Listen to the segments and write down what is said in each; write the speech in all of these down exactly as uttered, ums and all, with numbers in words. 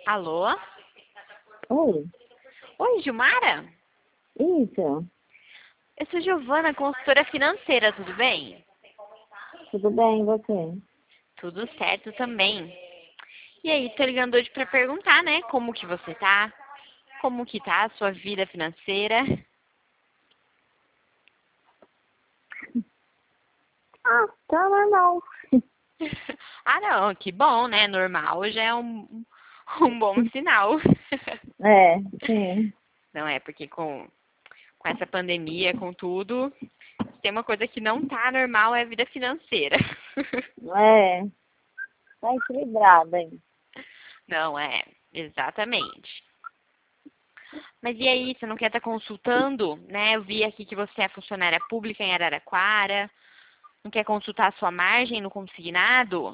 Alô? Oi, Oi, Gilmara? isso, Eu sou Giovana, consultora financeira, tudo bem? tudo bem, e você? Tudo certo também. E aí, tô ligando hoje pra perguntar, né, como que você tá? Como que tá a sua vida financeira? Ah, tá normal. Ah, não, que bom, né? Normal já é um, um bom sinal. É, sim, Não é, porque com, com essa pandemia, com tudo, tem uma coisa que não tá normal, é a vida financeira. é, tá equilibrado aí. Não é, exatamente. Mas e aí, você não quer estar consultando, né? Eu vi aqui que você é funcionária pública em Araraquara. Não quer consultar a sua margem no consignado?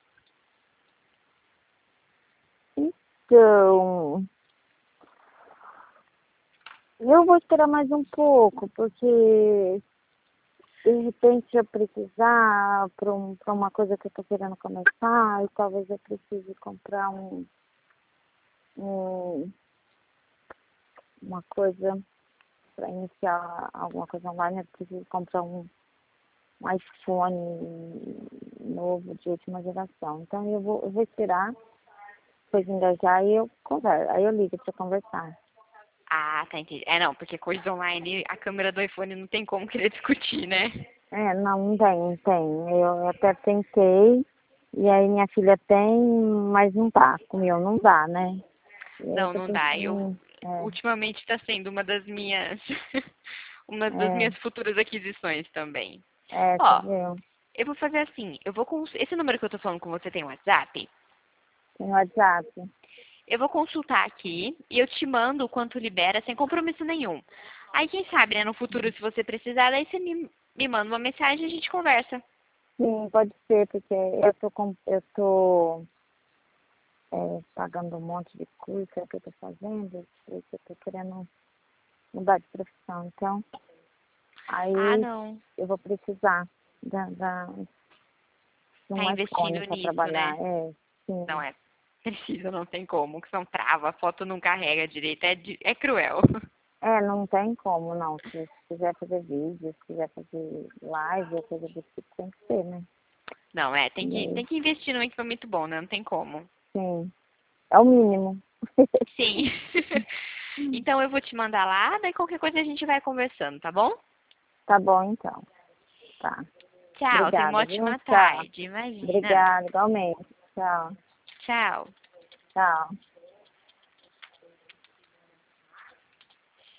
Então, eu vou esperar mais um pouco, porque de repente eu precisar para um, para uma coisa que eu tô querendo começar, e talvez eu precise comprar um, um uma coisa para iniciar alguma coisa online, eu preciso comprar um um iPhone novo de última geração. Então eu vou, eu vou esperar, depois engajar e eu converso. Aí eu ligo para conversar. Ah, tá entendi. É, não, porque coisas online, a câmera do iPhone não tem como querer discutir, né? É, não, não tem, não tem. Eu até tentei, e aí minha filha tem, mas não dá. Com o meu não dá, né? E aí eu Não, tô não dá. Eu pensando, é, ultimamente está sendo uma das minhas uma das é, minhas futuras aquisições também. é, você Ó, viu? eu vou fazer assim, eu vou cons... esse número que eu tô falando com você tem WhatsApp? Tem WhatsApp. Eu vou consultar aqui e eu te mando o quanto libera sem compromisso nenhum. Aí, quem sabe, né, no futuro, se você precisar, daí você me, me manda uma mensagem e a gente conversa. Sim, pode ser, porque eu tô, com, eu tô é, pagando um monte de curso é o que eu tô fazendo, por isso eu tô querendo mudar de profissão. Então, Ah, aí não. eu vou precisar da, da, de Tá um iPhone investindo para nisso, trabalhar. né? É, Não sim. é. Precisa, não tem como, que são trava, a foto não carrega direito, é, de- é cruel. É, não tem como, não. Se, se quiser fazer vídeo, se quiser fazer live ou coisa do tipo, tem que ser, né? Não, é, tem E que, aí, tem que investir num equipamento bom, né? Não tem como. sim. É o mínimo. Sim. Então eu vou te mandar lá, daí qualquer coisa a gente vai conversando, tá bom? Tá bom, então. Tá. Tchau, tenha uma Obrigada, viu? ótima Tchau. tarde, imagina. Obrigada, igualmente. Tchau. Tchau. Tchau.